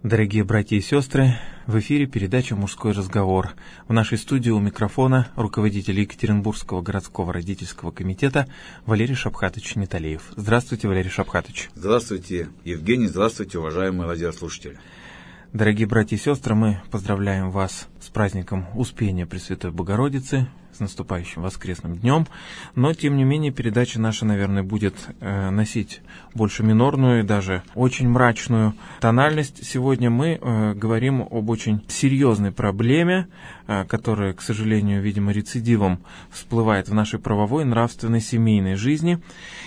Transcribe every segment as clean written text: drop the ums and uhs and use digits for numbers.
Дорогие братья и сестры, в эфире передача «Мужской разговор». В нашей студии у микрофона руководитель Екатеринбургского городского родительского комитета Валерий Шапхатович Неталеев. Здравствуйте, Валерий Шапхатович. Здравствуйте, Евгений. Здравствуйте, уважаемые радиослушатели. Дорогие братья и сестры, мы поздравляем вас с праздником Успения Пресвятой Богородицы, с наступающим воскресным днем. Но, тем не менее, передача наша, наверное, будет носить больше минорную, даже очень мрачную тональность. Сегодня мы говорим об очень серьезной проблеме, которая, к сожалению, видимо, рецидивом всплывает в нашей правовой, нравственной, семейной жизни.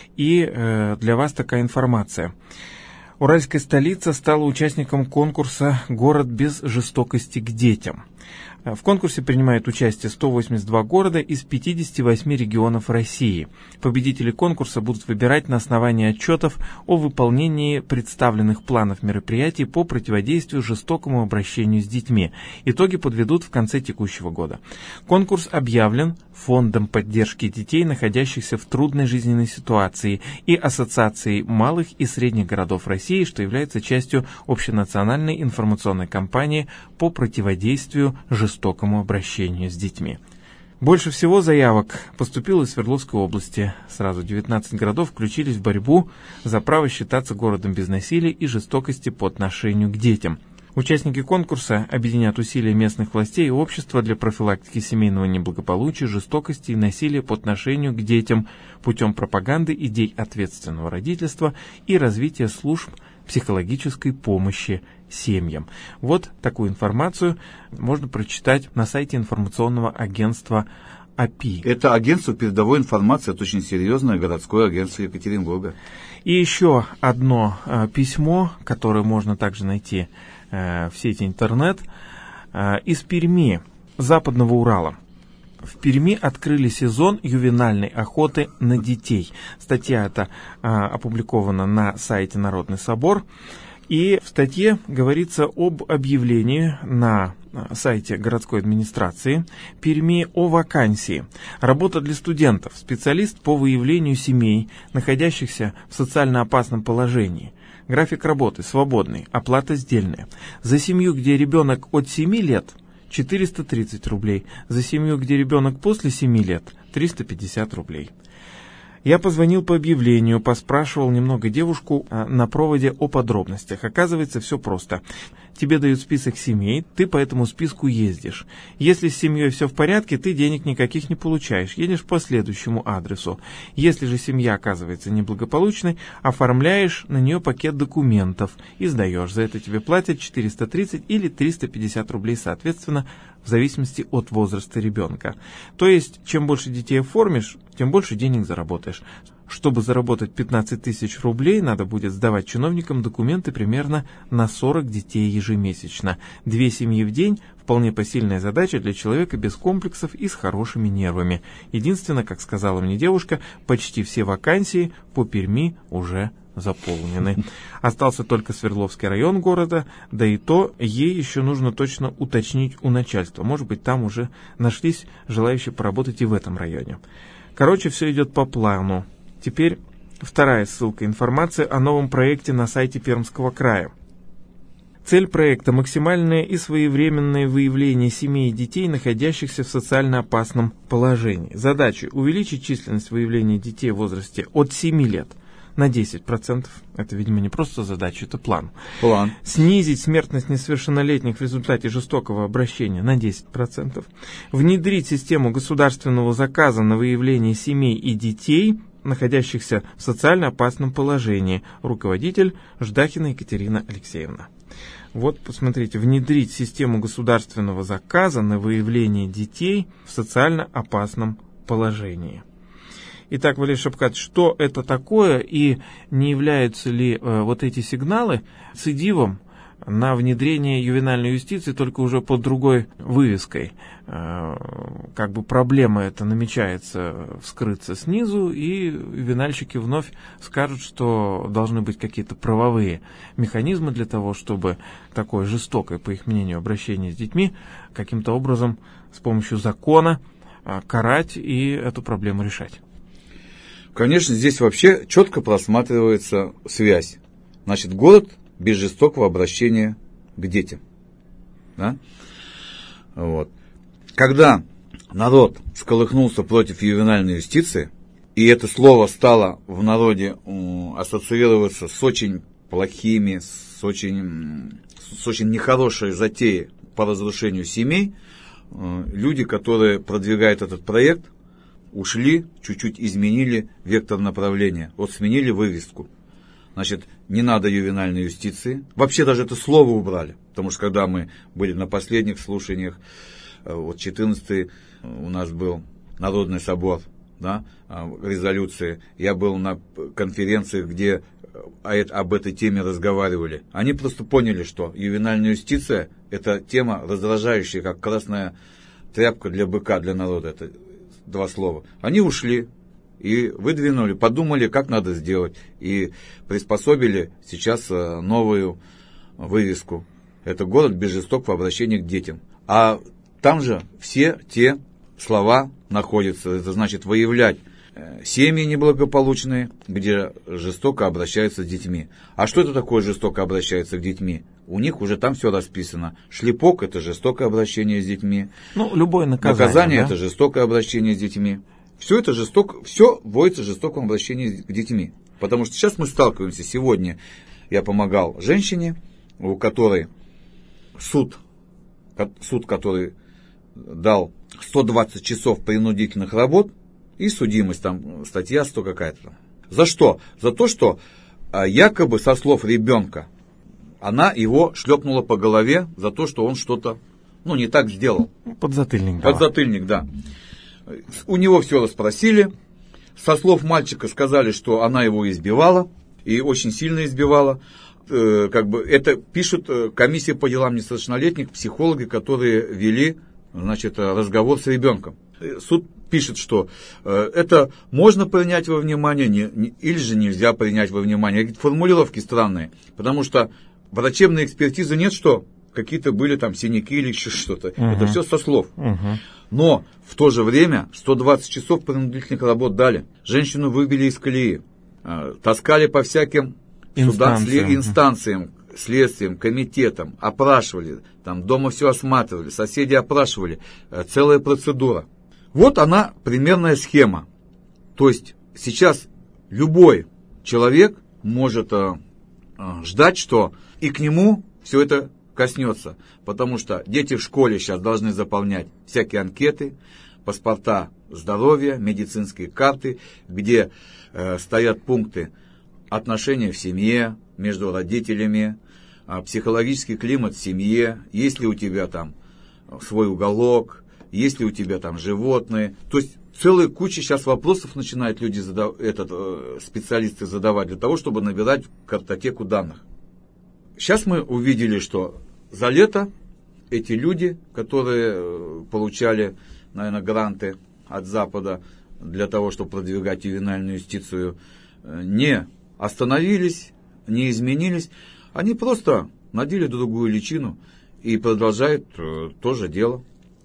И для вас такая информация. Уральская столица стала участником конкурса «Город без жестокости к детям». В конкурсе принимают участие 182 города из 58 регионов России. Победители конкурса будут выбирать на основании отчетов о выполнении представленных планов мероприятий по противодействию жестокому обращению с детьми. Итоги подведут в конце текущего года. Конкурс объявлен Фондом поддержки детей, находящихся в трудной жизненной ситуации, и Ассоциацией малых и средних городов России, что является частью общенациональной информационной кампании по противодействию жестокому обращению с детьми. Больше всего заявок поступило из Свердловской области. Сразу 19 городов включились в борьбу за право считаться городом без насилия и жестокости по отношению к детям. Участники конкурса объединят усилия местных властей и общества для профилактики семейного неблагополучия, жестокости и насилия по отношению к детям путем пропаганды идей ответственного родительства и развития служб психологической помощи семьям. Вот такую информацию можно прочитать на сайте информационного агентства АПИ. Это агентство передовой информации, это очень серьезное городское агентство Екатеринбурга. И еще одно письмо, которое можно также найти в сети интернет, из Перми, Западного Урала. В Перми открыли сезон ювенальной охоты на детей. Статья эта опубликована на сайте Народный собор. И в статье говорится об объявлении на сайте городской администрации Перми о вакансии. Работа для студентов. Специалист по выявлению семей, находящихся в социально опасном положении. График работы свободный, оплата сдельная. За семью, где ребенок от 7 лет, 430 рублей. За семью, где ребенок после 7 лет, 350 рублей. Я позвонил по объявлению, поспрашивал немного девушку на проводе о подробностях. Оказывается, все просто. Тебе дают список семей, ты по этому списку ездишь. Если с семьей все в порядке, ты денег никаких не получаешь, едешь по следующему адресу. Если же семья оказывается неблагополучной, оформляешь на нее пакет документов и сдаешь. За это тебе платят 430 или 350 рублей, соответственно, в зависимости от возраста ребенка. То есть, чем больше детей оформишь, тем больше денег заработаешь. Чтобы заработать 15 тысяч рублей, надо будет сдавать чиновникам документы примерно на 40 детей ежемесячно. 2 семьи в день – вполне посильная задача для человека без комплексов и с хорошими нервами. Единственное, как сказала мне девушка, почти все вакансии по Перми уже заполнены. Остался только Свердловский район города, да и то ей еще нужно точно уточнить у начальства. Может быть, там уже нашлись желающие поработать и в этом районе. Короче, все идет по плану. Теперь вторая ссылка. Информация о новом проекте на сайте Пермского края. Цель проекта – максимальное и своевременное выявление семей и детей, находящихся в социально опасном положении. Задача – увеличить численность выявления детей в возрасте от 7 лет на 10%. Это, видимо, не просто задача, это план. Снизить смертность несовершеннолетних в результате жестокого обращения на 10%. Внедрить систему государственного заказа на выявление семей и детей, находящихся в социально опасном положении. Руководитель Ждахина Екатерина Алексеевна. Вот, посмотрите, внедрить систему государственного заказа на выявление детей в социально опасном положении. Итак, Валерий Шапхатович, что это такое и не являются ли вот эти сигналы рецидивом на внедрение ювенальной юстиции, только уже под другой вывеской? Как бы проблема эта намечается вскрыться снизу, и ювенальщики вновь скажут, что должны быть какие-то правовые механизмы для того, чтобы такое жестокое, по их мнению, обращение с детьми каким-то образом с помощью закона карать и эту проблему решать. Конечно, здесь вообще четко просматривается связь. Значит, город без жестокого обращения к детям. Да? Вот. Когда народ всколыхнулся против ювенальной юстиции, и это слово стало в народе ассоциироваться с очень плохими, с очень нехорошей затеей по разрушению семей, люди, которые продвигают этот проект, ушли, чуть-чуть изменили вектор направления. Вот сменили вывеску. Значит, не надо ювенальной юстиции. Вообще даже это слово убрали. Потому что когда мы были на последних слушаниях, вот 14-й у нас был Народный собор, да, резолюции. Я был на конференциях, где об этой теме разговаривали. Они просто поняли, что ювенальная юстиция – это тема раздражающая, как красная тряпка для быка, для народа. Это два слова. Они ушли и выдвинули, подумали, как надо сделать. И приспособили сейчас новую вывеску. Это город без жестокого обращения к детям. А там же все те слова находятся. Это значит выявлять семьи неблагополучные, где жестоко обращаются с детьми. А что это такое жестоко обращаются к детьми? У них уже там все расписано. Шлепок – это жестокое обращение с детьми. Ну, любое наказание. Наказание – да? это жестокое обращение с детьми. Все это жестоко, все вводится в жестоком обращении к детьми. Потому что сейчас мы сталкиваемся. Сегодня я помогал женщине, у которой суд, который дал 120 часов принудительных работ, и судимость, там статья 100 какая-то. За что? За то, что якобы со слов ребенка она его шлепнула по голове за то, что он что-то, не так сделал. Подзатыльник. Подзатыльник, да. У него все расспросили. Со слов мальчика сказали, что она его избивала, и очень сильно избивала. Это пишут комиссия по делам несовершеннолетних, психологи, которые вели, разговор с ребенком. Суд пишет, что это можно принять во внимание, или же нельзя принять во внимание. Формулировки странные, потому что врачебной экспертизы нет, что какие-то были там синяки или еще что-то. Это все со слов. Но в то же время 120 часов принудительных работ дали. Женщину выбили из колеи, таскали по всяким инстанциям, следствием, комитетам, опрашивали, там дома все осматривали, соседи опрашивали, целая процедура. Вот она, примерная схема. То есть сейчас любой человек может ждать, что и к нему все это коснется. Потому что дети в школе сейчас должны заполнять всякие анкеты, паспорта здоровья, медицинские карты, где стоят пункты отношения в семье, между родителями, психологический климат в семье, есть ли у тебя там свой уголок, есть ли у тебя там животные. То есть целая куча сейчас вопросов начинают люди специалисты задавать для того, чтобы набирать картотеку данных. Сейчас мы увидели, что за лето эти люди, которые получали, наверное, гранты от Запада для того, чтобы продвигать ювенальную юстицию, не остановились, не изменились. Они просто надели другую личину и продолжают то же дело.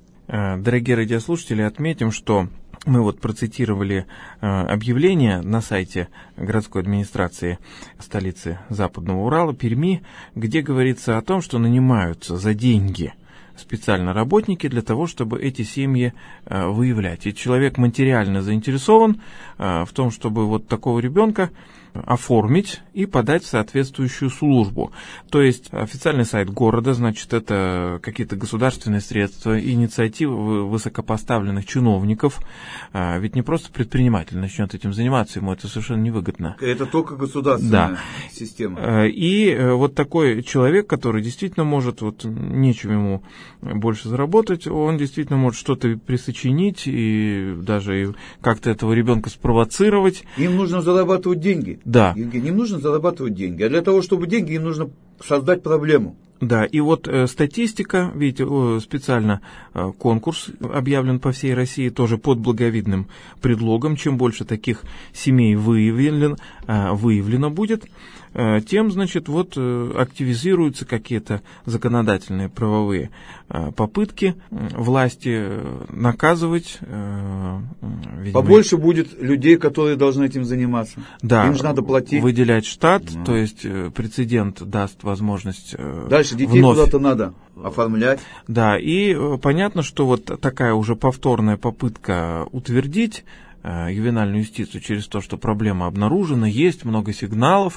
Дорогие радиослушатели, отметим, что мы процитировали объявление на сайте городской администрации столицы Западного Урала, Перми, где говорится о том, что нанимаются за деньги специально работники для того, чтобы эти семьи выявлять. И человек материально заинтересован в том, чтобы такого ребенка оформить и подать в соответствующую службу. То есть официальный сайт города, это какие-то государственные средства, инициативы высокопоставленных чиновников. Ведь не просто предприниматель начнет этим заниматься, ему это совершенно невыгодно. Это только государственная система. И такой человек, который действительно может, нечем ему больше заработать, он действительно может что-то присочинить и даже как-то этого ребенка спровоцировать. Им нужно зарабатывать деньги. Да. Евгений, им нужно зарабатывать деньги. А для того, чтобы деньги, им нужно создать проблему. Да, и статистика, видите, специально конкурс объявлен по всей России, тоже под благовидным предлогом. Чем больше таких семей выявлено будет, тем, значит, вот активизируются какие-то законодательные правовые попытки власти наказывать. Видимо, побольше будет людей, которые должны этим заниматься. Да, им же надо платить. Выделять штат, то есть прецедент даст возможность дальше детей вновь куда-то надо оформлять. Да, и понятно, что вот такая уже повторная попытка утвердить ювенальную юстицию через то, что проблема обнаружена, есть много сигналов,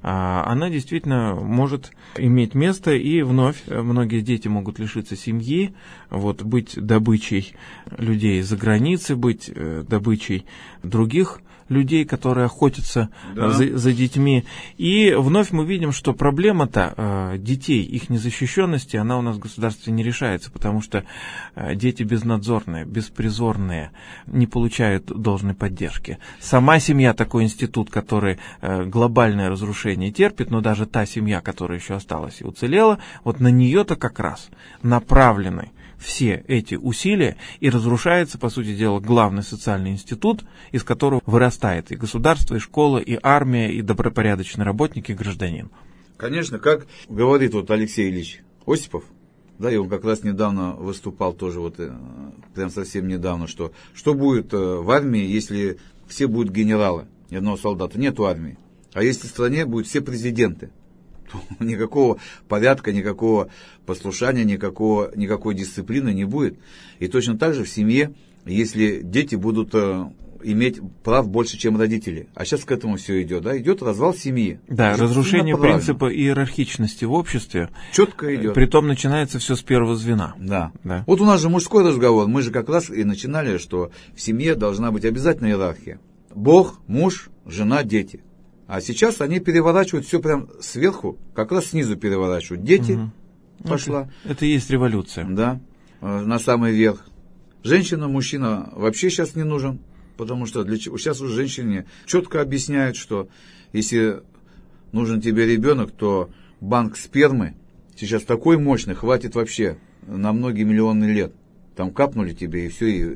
она действительно может иметь место, и вновь многие дети могут лишиться семьи, вот, быть добычей людей за границей, быть добычей других людей, которые охотятся за детьми. И вновь мы видим, что проблема-то детей, их незащищенности, она у нас в государстве не решается, потому что дети безнадзорные, беспризорные, не получают должной поддержки. Сама семья такой институт, который глобальное разрушение терпит, но даже та семья, которая еще осталась и уцелела, вот на нее-то как раз направлены все эти усилия, и разрушается, по сути дела, главный социальный институт, из которого вырастает и государство, и школа, и армия, и добропорядочный работник, и гражданин. Конечно, как говорит вот Алексей Ильич Осипов, да, и он как раз недавно выступал тоже, вот прям совсем недавно, что будет в армии, если все будут генералы, ни одного солдата, нету армии, а если в стране будут все президенты. Никакого порядка, никакого послушания, никакой дисциплины не будет. И точно так же в семье, если дети будут иметь прав больше, чем родители. А сейчас к этому все идет, да? Идет развал семьи. Да, разрушение принципа иерархичности в обществе. Четко идет. Притом начинается все с первого звена. Да. Вот у нас же мужской разговор. Мы же как раз и начинали, что в семье должна быть обязательно иерархия. Бог, муж, жена, дети. А сейчас они переворачивают все прям сверху, как раз снизу переворачивают. Дети, пошла. Это и есть революция. Да, на самый верх. Женщина, мужчина вообще сейчас не нужен, потому что сейчас уже женщине четко объясняют, что если нужен тебе ребенок, то банк спермы сейчас такой мощный, хватит вообще на многие миллионы лет. Там капнули тебе, и все, и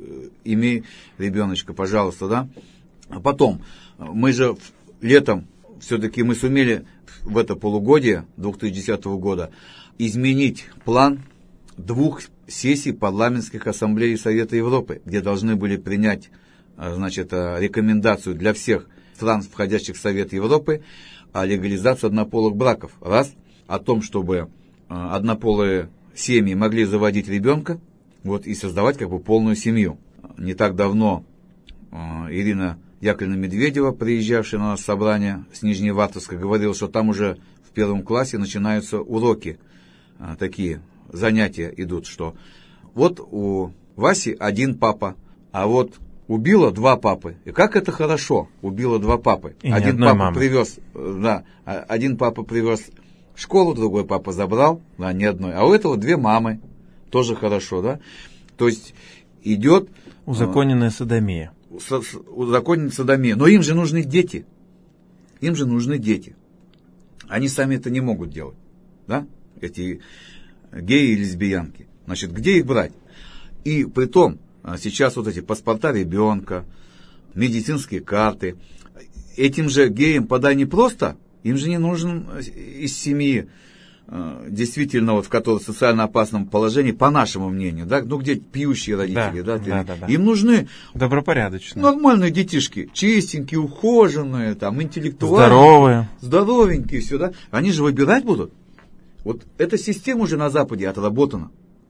имей ребеночка, пожалуйста, да. А потом, мы же летом все-таки мы сумели в это полугодие 2010 года изменить план 2 сессий парламентских ассамблей Совета Европы, где должны были принять, значит, рекомендацию для всех стран, входящих в Совет Европы, о легализации однополых браков. Раз, о том, чтобы однополые семьи могли заводить ребенка, вот, и создавать как бы полную семью. Не так давно Ирина Яковлевна Медведева, приезжавшая на собрание с Нижневартовска, говорила, что там уже в 1 классе начинаются уроки, такие занятия идут, что вот у Васи 1 папа, а вот убило 2 папы. И как это хорошо, убило 2 папы. И один папа привез, один папа привез в школу, другой папа забрал, да, ни одной. А у этого 2 мамы, тоже хорошо, да. То есть идет узаконенная содомия. Узаконенная содомия. Но им же нужны дети. Им же нужны дети. Они сами это не могут делать. Да? Эти геи и лесбиянки. Значит, где их брать? И притом, сейчас вот эти паспорта ребенка, медицинские карты. Этим же геям подай не просто, им же не нужен из семьи, действительно, вот в которой в социально опасном положении, по нашему мнению, да, ну где пьющие родители, да. Им нужны добропорядочные, нормальные детишки, чистенькие, ухоженные, там, интеллектуальные, здоровые, здоровенькие, все, да. Они же выбирать будут. Вот эта система уже на Западе отработана.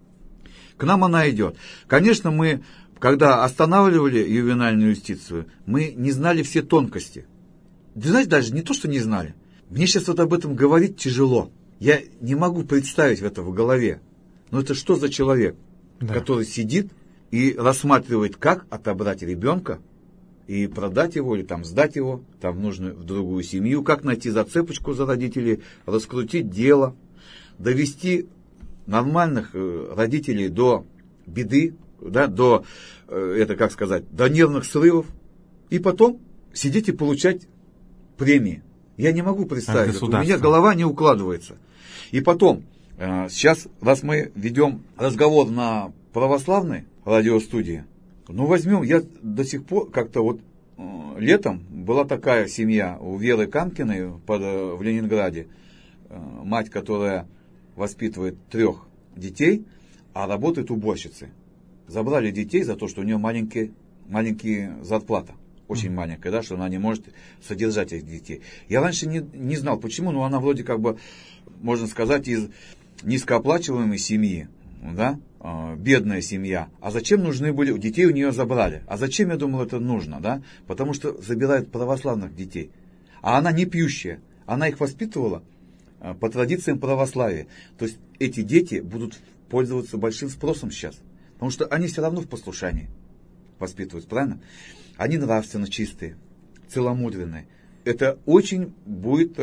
К нам она идет. Конечно, мы, когда останавливали ювенальную юстицию, мы не знали все тонкости. Ты знаешь, даже не то, что не знали. Мне сейчас вот об этом говорить тяжело. Я не могу представить это в голове. Но это что за человек, который сидит и рассматривает, как отобрать ребенка и продать его, или там сдать его, там нужно в другую семью, как найти зацепочку за родителей, раскрутить дело, довести нормальных родителей до беды, да, до, это как сказать, до нервных срывов, и потом сидеть и получать премии. Я не могу представить, у меня голова не укладывается. И потом, сейчас, раз мы ведем разговор на православной радиостудии, ну возьмем, я до сих пор как-то вот летом была такая семья у Веры Камкиной в Ленинграде, мать, которая воспитывает 3 детей, а работает уборщицей. Забрали детей за то, что у нее маленькая зарплата. Очень маленькая, да, что она не может содержать этих детей. Я раньше не знал, почему, но она вроде как бы, можно сказать, из низкооплачиваемой семьи, да, бедная семья. А зачем нужны были, детей у нее забрали. А зачем, я думал, это нужно, да? Потому что забирают православных детей. А она не пьющая, она их воспитывала по традициям православия. То есть эти дети будут пользоваться большим спросом сейчас. Потому что они все равно в послушании воспитываются, правильно? Они нравственно чистые, целомудренные. Это очень будет,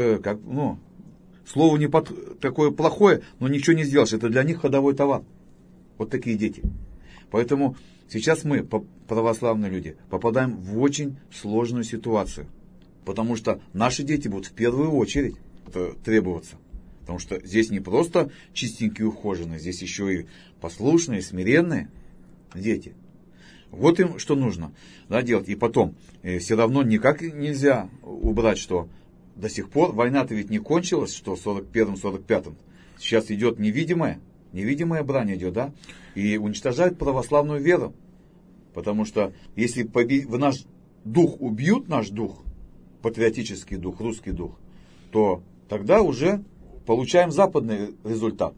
слово не такое плохое, но ничего не сделаешь. Это для них ходовой товар. Вот такие дети. Поэтому сейчас мы, православные люди, попадаем в очень сложную ситуацию. Потому что наши дети будут в первую очередь требоваться. Потому что здесь не просто чистенькие, ухоженные, здесь еще и послушные, смиренные дети. Вот им что нужно, да, делать. И потом, все равно никак нельзя убрать, что до сих пор война-то ведь не кончилась, что в 41-45. Сейчас идет невидимая брань идет, да, и уничтожают православную веру. Потому что если в наш дух убьют, наш дух, патриотический дух, русский дух, то тогда уже получаем западный результат.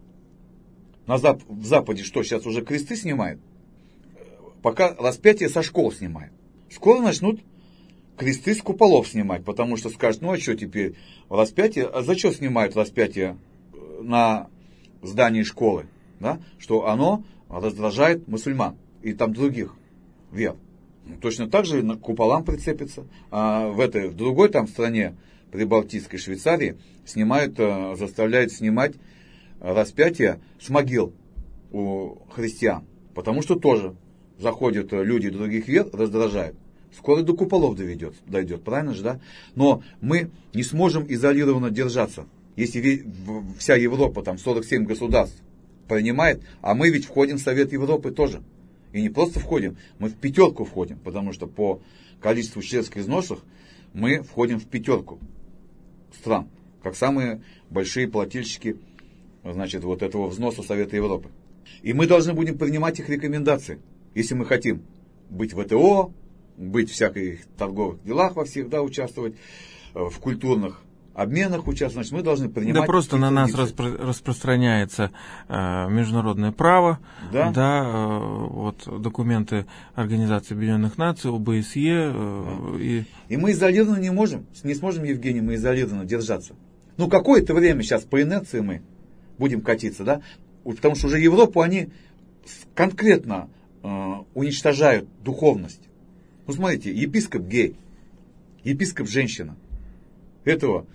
В Западе что, сейчас уже кресты снимают? Пока распятие со школ снимают. Скоро начнут кресты с куполов снимать, потому что скажут, а что теперь распятие, а зачем снимают распятие на здании школы? Да? Что оно раздражает мусульман и там других вер. Точно так же к куполам прицепится. А в другой там стране, прибалтийской Швейцарии, заставляют снимать распятие с могил у христиан. Потому что тоже заходят люди других вер, раздражают. Скоро до куполов дойдет, правильно же, да? Но мы не сможем изолированно держаться. Если вся Европа, там 47 государств принимает, а мы ведь входим в Совет Европы тоже. И не просто входим, мы в 5 входим, потому что по количеству членских взносов мы входим в 5 стран, как самые большие плательщики, вот этого взноса Совета Европы. И мы должны будем принимать их рекомендации. Если мы хотим быть в ВТО, быть в всяких торговых делах во всех, да, участвовать, в культурных обменах участвовать, значит, мы должны принимать... Да просто на нас распространяется международное право, да. Вот документы Организации Объединенных Наций, ОБСЕ. И мы изолированно не сможем, Евгений, мы изолированно держаться. Какое-то время сейчас по инерции мы будем катиться, да, потому что уже Европу они конкретно уничтожают духовность. Смотрите, епископ гей, епископ женщина. Этого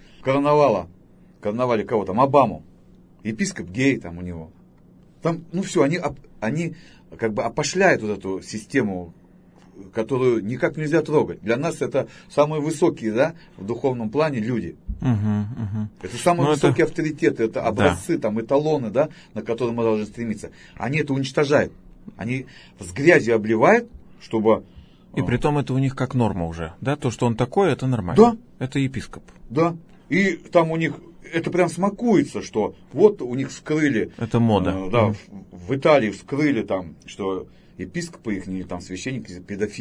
карнавале кого там, Обаму, епископ гей там у него. Там, все, они как бы опошляют вот эту систему, которую никак нельзя трогать. Для нас это самые высокие, да, в духовном плане люди. Это самые высокие авторитеты, это образцы, там, эталоны, да, на которые мы должны стремиться. Они это уничтожают. Они с грязью обливают, чтобы... И притом это у них как норма уже, да? То, что он такой, это нормально. Да. Это епископ. Да. И там у них это прям смакуется, что вот у них вскрыли... Это мода. Да, в Италии вскрыли там, что епископы их, или там священники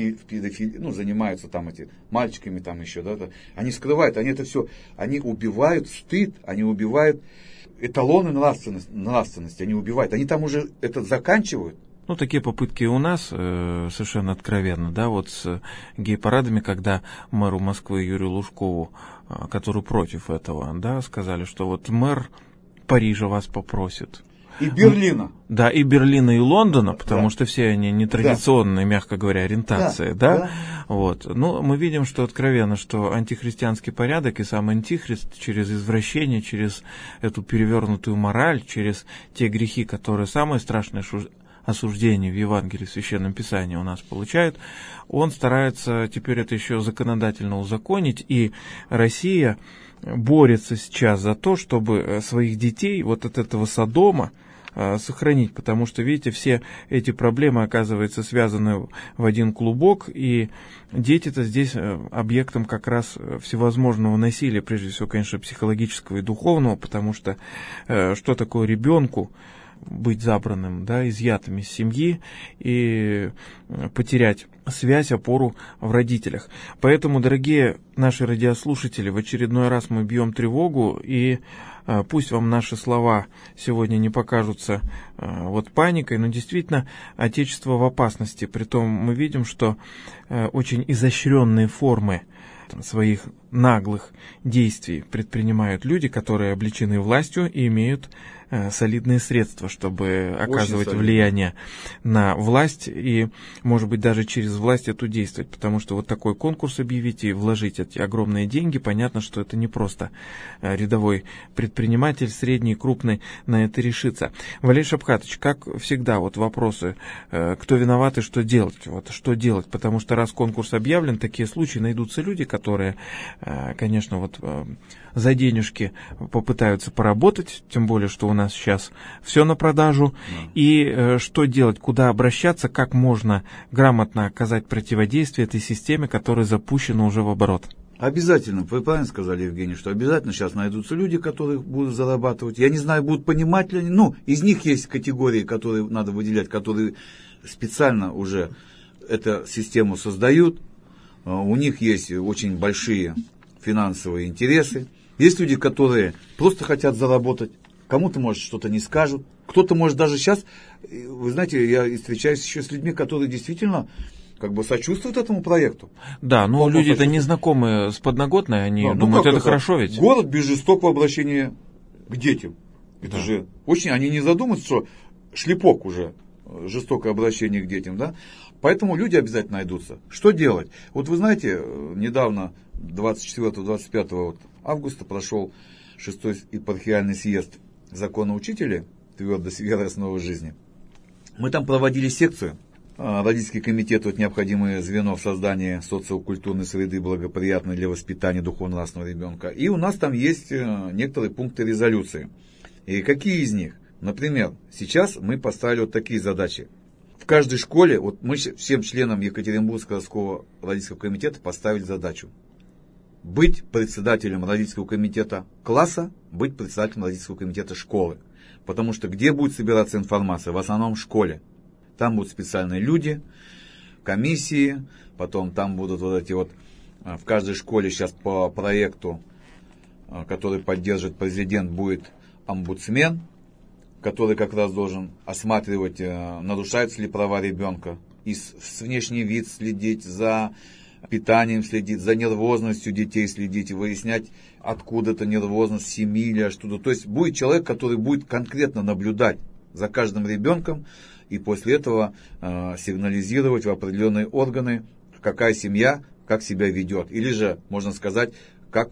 занимаются там мальчиками там еще, да. Они скрывают, они это все, они убивают стыд, они убивают эталоны нравственности, они убивают. Они там уже это заканчивают. Такие попытки у нас совершенно откровенно, да, вот с гей-парадами, когда мэру Москвы Юрию Лужкову, который против этого, да, сказали, что вот мэр Парижа вас попросит. И Берлина. Да, и Берлина, и Лондона, потому что все они нетрадиционные, мягко говоря, ориентации, да. Вот. Мы видим, что откровенно, что антихристианский порядок и сам антихрист через извращение, через эту перевернутую мораль, через те грехи, которые самые страшные осуждение в Евангелии, в Священном Писании у нас получает, он старается теперь это еще законодательно узаконить, и Россия борется сейчас за то, чтобы своих детей вот от этого Содома, сохранить, потому что, видите, все эти проблемы, оказывается, связаны в один клубок, и дети-то здесь объектом как раз всевозможного насилия, прежде всего, конечно, психологического и духовного, потому что что такое ребенку быть забранным, да, изъятым из семьи и потерять связь, опору в родителях. Поэтому, дорогие наши радиослушатели, в очередной раз мы бьем тревогу, и пусть вам наши слова сегодня не покажутся паникой, но действительно Отечество в опасности. Притом мы видим, что очень изощренные формы своих наглых действий предпринимают люди, которые облечены властью и имеют солидные средства, чтобы оказывать влияние на власть и, может быть, даже через власть эту действовать. Потому что вот такой конкурс объявить и вложить эти огромные деньги, понятно, что это не просто рядовой предприниматель, средний, крупный, на это решится. Валерий Шапкатович, как всегда, вопросы, кто виноват и что делать? Что делать? Потому что раз конкурс объявлен, такие случаи, найдутся люди, которые, конечно, за денежки попытаются поработать, тем более, что у нас сейчас все на продажу. И что делать, куда обращаться, как можно грамотно оказать противодействие этой системе, которая запущена уже в оборот? Обязательно, вы правильно сказали, Евгений, что обязательно сейчас найдутся люди, которые будут зарабатывать. Я не знаю, будут понимать ли они. Из них есть категории, которые надо выделять, которые специально уже эту систему создают. У них есть очень большие финансовые интересы. Есть люди, которые просто хотят заработать. Кому-то, может, что-то не скажут. Кто-то, может, даже сейчас, вы знаете, я встречаюсь еще с людьми, которые действительно сочувствуют этому проекту. Да, но люди-то не знакомы с подноготной, они думают, это хорошо ведь. Город без жестокого обращения к детям. Это же очень, они не задумываются, что шлепок уже, жестокое обращение к детям, да. Поэтому люди обязательно найдутся. Что делать? Вы знаете, недавно, 24-25 августа, прошел 6-й епархиальный съезд законоучителей твердость веры основы жизни. Мы там проводили секцию. Родительский комитет необходимое звено в создании социокультурной среды, благоприятной для воспитания духовно-нравственного ребенка. И у нас там есть некоторые пункты резолюции. И какие из них? Например, сейчас мы поставили такие задачи. В каждой школе, мы всем членам Екатеринбургского городского родительского комитета поставили задачу быть председателем родительского комитета класса, быть председателем родительского комитета школы. Потому что где будет собираться информация? В основном в школе. Там будут специальные люди, комиссии, потом там будут в каждой школе сейчас по проекту, который поддерживает президент, будет омбудсмен, который как раз должен осматривать, нарушаются ли права ребенка, и с внешний вид следить, за питанием следить, за нервозностью детей следить, и выяснять, откуда эта нервозность, в семье или что-то. То есть будет человек, который будет конкретно наблюдать за каждым ребенком, и после этого сигнализировать в определенные органы, какая семья, как себя ведет. Или же, можно сказать, как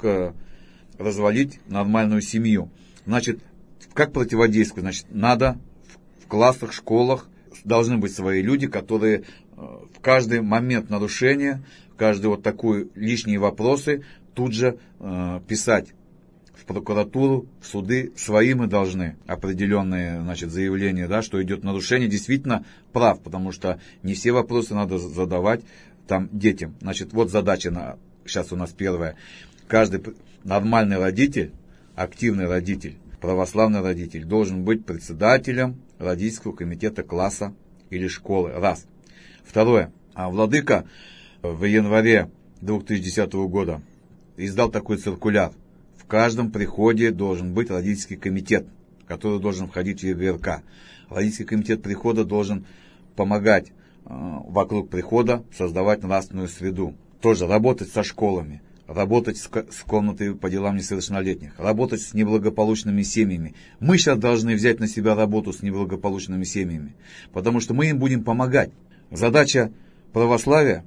развалить нормальную семью. Значит, как противодействовать? Значит, надо в классах, школах должны быть свои люди, которые в каждый момент нарушения, в каждый такой лишние вопросы тут же писать в прокуратуру, в суды. Свои мы должны определенные, заявления, что идет нарушение действительно прав, потому что не все вопросы надо задавать там детям. Значит, задача сейчас у нас первая. Каждый нормальный родитель, активный родитель, православный родитель должен быть председателем родительского комитета класса или школы. Раз. Второе. Владыка в январе 2010 года издал такой циркуляр. В каждом приходе должен быть родительский комитет, который должен входить в ЕГРК. Родительский комитет прихода должен помогать вокруг прихода создавать нравственную среду. Тоже работать со школами, работать с комнатой по делам несовершеннолетних, работать с неблагополучными семьями. Мы сейчас должны взять на себя работу с неблагополучными семьями, потому что мы им будем помогать. Задача православия,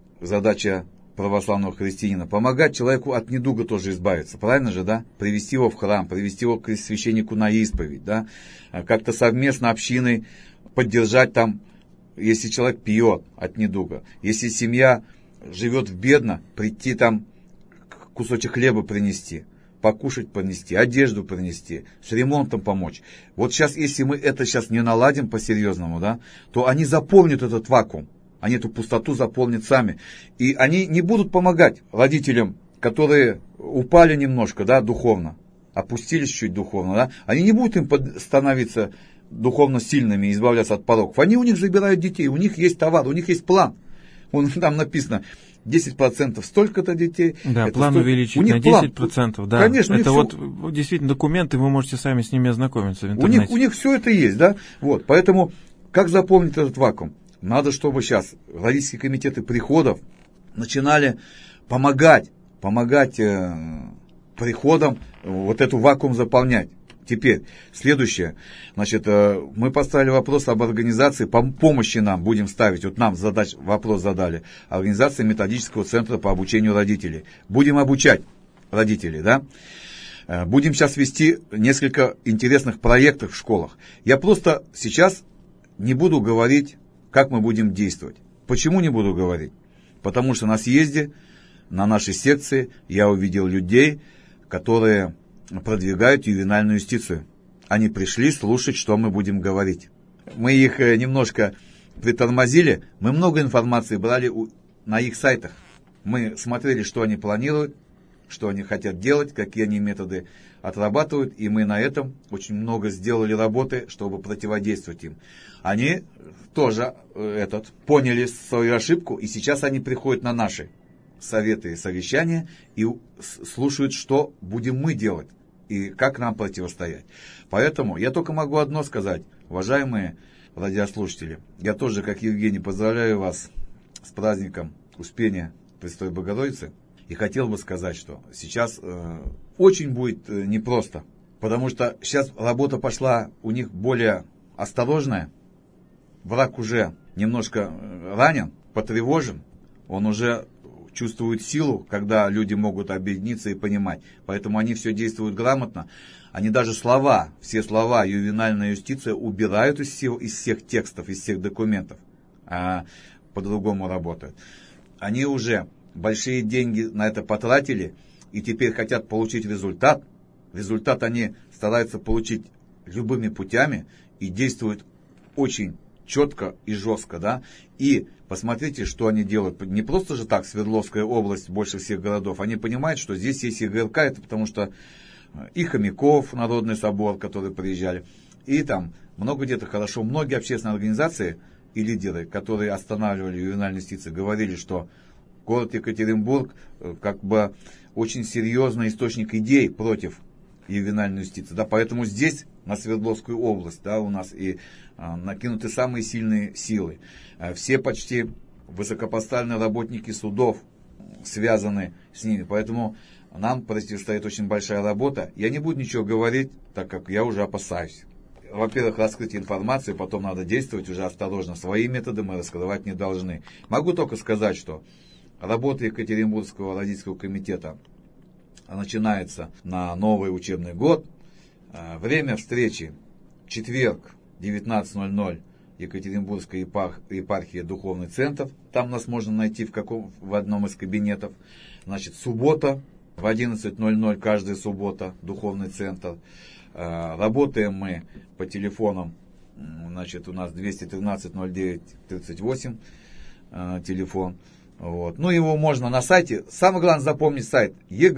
задача православного христианина — помогать человеку от недуга тоже избавиться. Правильно же, да? Привести его в храм, привести его к священнику на исповедь, да? Как-то совместно общиной поддержать там, если человек пьет от недуга, если семья живет бедно, прийти там кусочек хлеба принести, покушать принести, одежду принести, с ремонтом помочь. Вот сейчас, если мы это сейчас не наладим по-серьезному, да, то они заполнят этот вакуум, они эту пустоту заполнят сами. И они не будут помогать родителям, которые упали немножко, да, духовно, опустились чуть духовно, да, они не будут им становиться духовно сильными и избавляться от пороков. Они у них забирают детей, у них есть товар, у них есть план. Там написано 10% столько-то детей. Да, план увеличить на 10%. Да. Конечно, это вот действительно документы, вы можете сами с ними ознакомиться в интернете. У них все это есть, да. Вот, поэтому как заполнить этот вакуум? Надо, чтобы сейчас родительские комитеты приходов начинали помогать приходам вот эту вакуум заполнять. Теперь, следующее. Значит, мы поставили вопрос об организации помощи нам, будем ставить, вот нам вопрос задали, организация методического центра по обучению родителей. Будем обучать родителей, да? Будем сейчас вести несколько интересных проектов в школах. Я просто сейчас не буду говорить, как мы будем действовать. Почему не буду говорить? Потому что на съезде, на нашей секции я увидел людей, которые продвигают ювенальную юстицию. Они пришли слушать, что мы будем говорить. Мы их немножко притормозили. Мы много информации брали на их сайтах. Мы смотрели, что они планируют, что они хотят делать, какие они методы отрабатывают. И мы на этом очень много сделали работы, чтобы противодействовать им. Они тоже поняли свою ошибку, и сейчас они приходят на наши советы и совещания и слушают, что будем мы делать и как нам противостоять. Поэтому я только могу одно сказать, уважаемые радиослушатели. Я тоже, как Евгений, поздравляю вас с праздником Успения Пресвятой Богородицы. И хотел бы сказать, что сейчас очень будет непросто, потому что сейчас работа пошла у них более осторожная. Враг уже немножко ранен, потревожен, он уже чувствуют силу, когда люди могут объединиться и понимать. Поэтому они все действуют грамотно. Они даже все слова ювенальная юстиция убирают из всех текстов, из всех документов, а по-другому работают. Они уже большие деньги на это потратили и теперь хотят получить результат. Результат они стараются получить любыми путями и действуют очень четко и жестко, да, и посмотрите, что они делают. Не просто же так Свердловская область, больше всех городов. Они понимают, что здесь есть ЕГРК, это потому что и Хомяков, Народный собор, которые приезжали, и там много где-то хорошо. Многие общественные организации и лидеры, которые останавливали ювенальную юстицию, говорили, что город Екатеринбург как бы очень серьезный источник идей против ювенальной юстиции. Да, поэтому здесь, на Свердловскую область, да, у нас и накинуты самые сильные силы. Все почти высокопоставленные работники судов связаны с ними. Поэтому нам предстоит очень большая работа. Я не буду ничего говорить, так как я уже опасаюсь. Во-первых, раскрыть информацию, потом надо действовать уже осторожно. Свои методы мы раскрывать не должны. Могу только сказать, что работа Екатеринбургского родительского комитета начинается на новый учебный год. Время встречи четверг, 19:00, Екатеринбургская епархия, Духовный центр. Там нас можно найти в одном из кабинетов. Значит, суббота, в 11:00, каждая суббота, Духовный центр. Работаем мы по телефонам. Значит, у нас 213-09-38 телефон. Вот. Ну, его можно на сайте. Самое главное запомнить сайт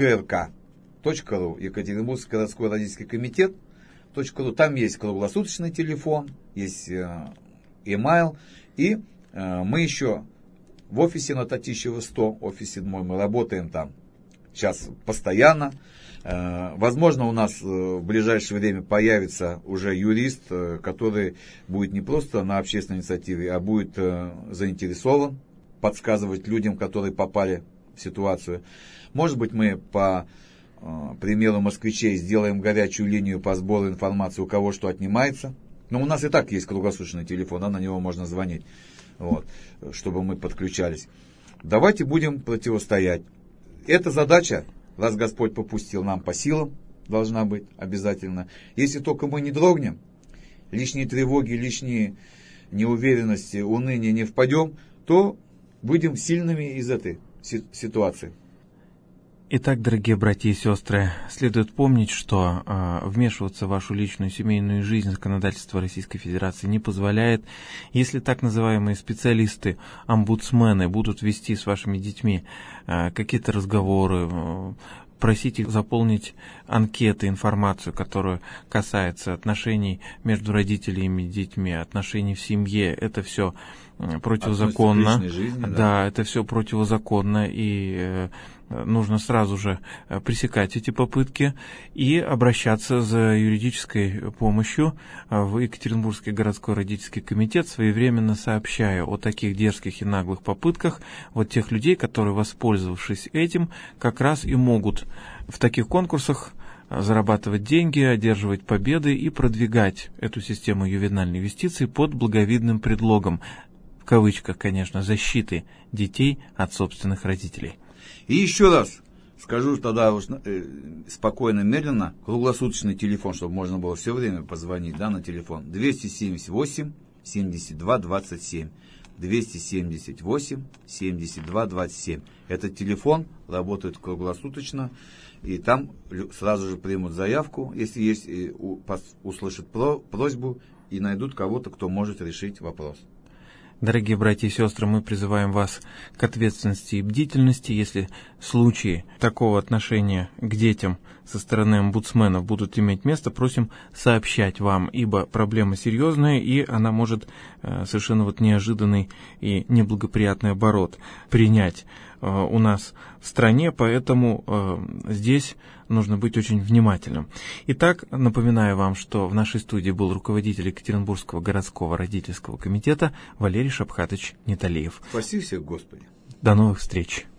egrk.ru, Екатеринбургский городской родительский комитет. Там есть круглосуточный телефон, есть email. И мы еще в офисе на Татищева 100, офис 7, мы работаем там сейчас постоянно. Возможно, у нас в ближайшее время появится уже юрист, который будет не просто на общественной инициативе, а будет заинтересован подсказывать людям, которые попали в ситуацию. Может быть, мы по примеру москвичей сделаем горячую линию по сбору информации, у кого что отнимается. Но у нас и так есть круглосуточный телефон, на него можно звонить, вот, чтобы мы подключались. Давайте будем противостоять. Эта задача, раз Господь попустил, нам по силам должна быть обязательно. Если только мы не дрогнем, лишние тревоги, лишние неуверенности, уныние не впадем, то будем сильными из этой ситуации. Итак, дорогие братья и сестры, следует помнить, что вмешиваться в вашу личную семейную жизнь законодательство Российской Федерации не позволяет. Если так называемые специалисты, омбудсмены будут вести с вашими детьми какие-то разговоры, просить их заполнить анкеты, информацию, которая касается отношений между родителями и детьми, отношений в семье, это все противозаконно. Жизни, да, это все противозаконно, и нужно сразу же пресекать эти попытки и обращаться за юридической помощью в Екатеринбургский городской родительский комитет, своевременно сообщая о таких дерзких и наглых попытках вот тех людей, которые, воспользовавшись этим, как раз и могут в таких конкурсах зарабатывать деньги, одерживать победы и продвигать эту систему ювенальной юстиции под благовидным предлогом, в кавычках, конечно, защиты детей от собственных родителей. И еще раз скажу тогда спокойно, медленно, круглосуточный телефон, чтобы можно было все время позвонить, да, на телефон 278 72 27. 278 72 27. Этот телефон работает круглосуточно, и там сразу же примут заявку, если есть, услышат просьбу и найдут кого-то, кто может решить вопрос. Дорогие братья и сестры, мы призываем вас к ответственности и бдительности. Если случаи такого отношения к детям со стороны омбудсменов будут иметь место, просим сообщать вам, ибо проблема серьезная, и она может совершенно вот неожиданный и неблагоприятный оборот принять у нас в стране, поэтому здесь нужно быть очень внимательным. Итак, напоминаю вам, что в нашей студии был руководитель Екатеринбургского городского родительского комитета Валерий Шапхатович Неталиев. Спаси всех, Господи! До новых встреч!